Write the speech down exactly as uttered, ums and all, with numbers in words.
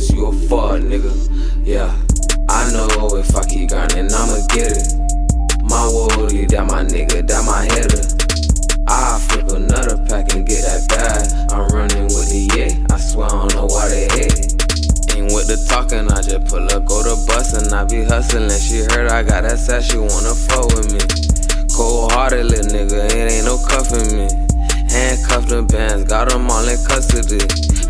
cause you a fuck nigga. Yeah, I know if I keep grinding, I'ma get it. My woody, that my nigga, that my header. I flip another pack and get that bag. I'm running with the yeah, I swear I don't know why they hate it. Ain't with the talking, I just pull up, go to bustin'. I be hustling, she heard I got that sass, she wanna fuck with me. Cold hearted little nigga, it ain't no cuffing me. Handcuffed them bands, got them all in custody.